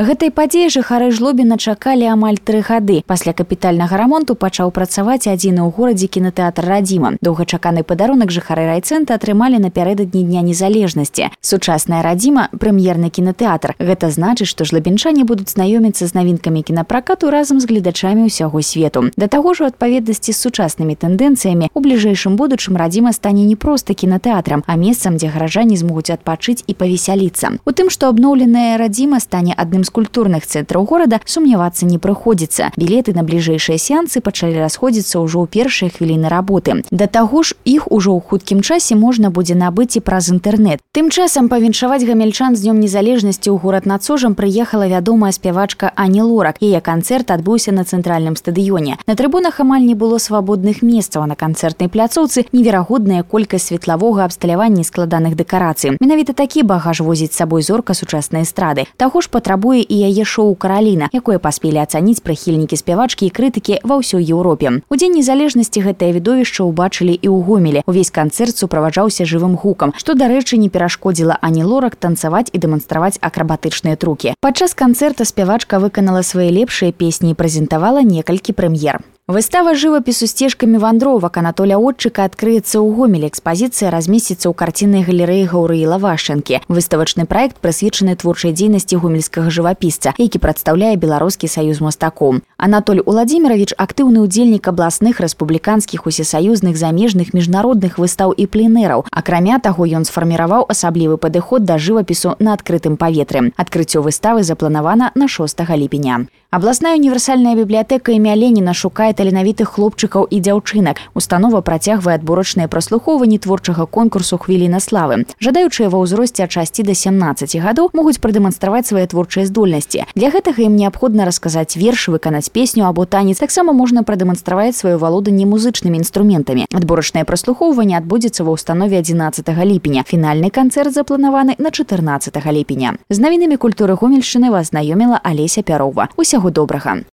Гэтай падзеі жыхары Жлобіна чакалі амаль 3 гады. Пасля капітальнага рамонту пачаў працаваць адзіны ў горадзе кінатэатр «Радзіма». Доўгачаканы падарунак жыхары райцэнтра атрымалі напярэдадні Дня незалежнасці. Сучасная «Радзіма» – прэм'ерны кінатэатр. Гэта значыць, што жлабінчане будуць знаёміцца з навінкамі кінапракату разам з гледачамі ўсяго свету. Да таго ж, у адпаведнасці з сучаснымі тэндэнцыямі, у бліжэйшым будучым «Радзіма» стане не проста кінатэатрам, а месцам, дзе гараджане змогуць адпачыць і павесяліцца. У тым, што абноўленая «Радзіма» стане адным з культурных цэнтраў горада, сумнявацца не прыходзіцца. Білеты на бліжэйшыя сеансы пачалі расходзіцца ўжо ў першыя хвіліны работы. Да таго ж, іх ужо ў хуткім часе можна будзе набыць і праз інтэрнэт. Тым часам павіншаваць гамельчан з Днём незалежнасці ў горад над Сожам прыехала вядомая спявачка Ані Лорак. Яе канцэрт адбыўся на цэнтральным стадыёне. На трыбунах амаль не было свабодных месцаў, а на канцэртнай пляцоўцы неверагодная колькасць светлавога абсталявання і складаных дэкарацый. Менавіта такі багаж возіць з сабой зорка сучаснай эстрады. Таго ж патрабуе і яе шоу «Караліна», якое паспелі ацаніць прыхільнікі спявачкі і крытыкі ва ўсёй Еўропе. У Дзень незалежнасці гэтае відовішча ўбачылі і ў Гомелі. Увесь канцэрт суправаджаўся жывым гукам, што, дарэчы, не перашкодзіла Ані Лорак танцаваць і дэманстраваць акрабатычныя трукі. Падчас канцэрта спявачка выканала свае лепшыя песні і прэзентавала некалькі прэм'ер. Выстава жывапісу сцежкамі вандровак Анатоля Отчыка адкрыецца ў Гомелі. Экспазіцыя размесціцца ў карціннай галерэі Гаўрыіла Вашчанкі. Выставачны праект прысвечаны творчай дзейнасці гомельскага жывапісца, які прадстаўляе Беларускі саюз мастакоў. Анатоль Уладзіміравіч – актыўны ўдзельнік абласных, рэспубліканскіх, усесаюзных, замежных, міжнародных выстаў і пленэраў. Акрамя таго, ён сфарміраваў асаблівы падыход да жывапісу на адкрытым паветры. Адкрыццё выставы запланавана на 6 ліпеня. Абласная універсальная бібліятэка імя Леніна шукае таленавітых хлопчыкаў і дзяўчынак. Установа працягвае адборачныя праслухоўванні творчага конкурсу «Хвіліна славы». Жадаючыя ва ўзросце ад 6 да 17 гадоў могуць прадэманстраваць свае творчыя здольнасці. Для гэтага ім неабходна расказаць верш, выканаць песню або танец. Таксама можна прадэманстраваць сваё валоданне музычнымі інструментамі. Адборачнае праслухоўванне адбудзецца ва ўстанове 11 ліпеня. Фінальны канцэрт запланаваны на 14 ліпеня. З навінамі культуры Гомельшчыны вас знаёміла Алеся Пярова. Усяго добрага.